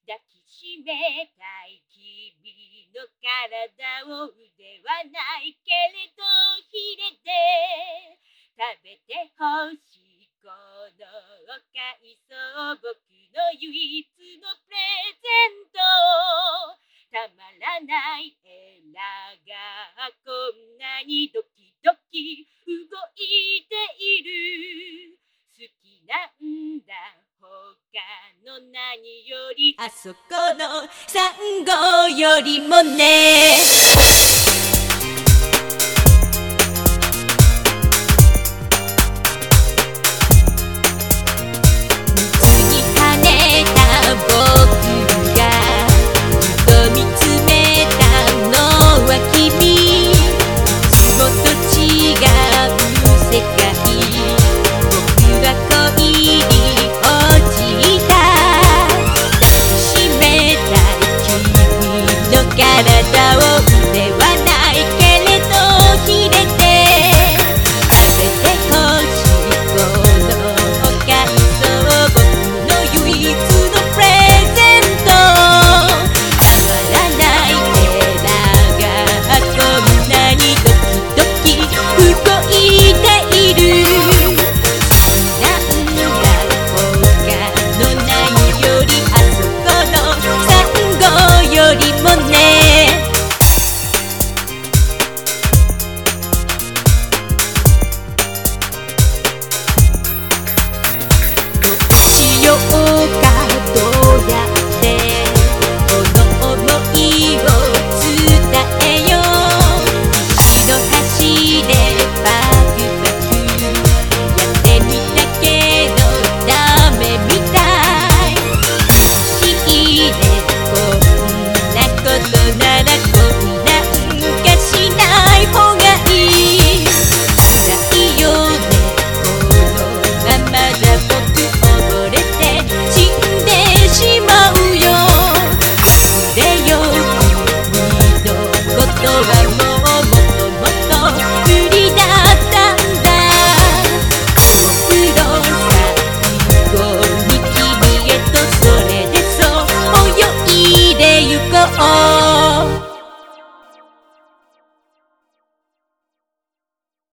抱きしめたい君の体を腕はないけれどヒレで食べてほしいこの海藻僕の唯一のプレゼントたまらないエラがこんなにドキドキ動いている好きなんだ他の何よりあそこのサンゴよりもね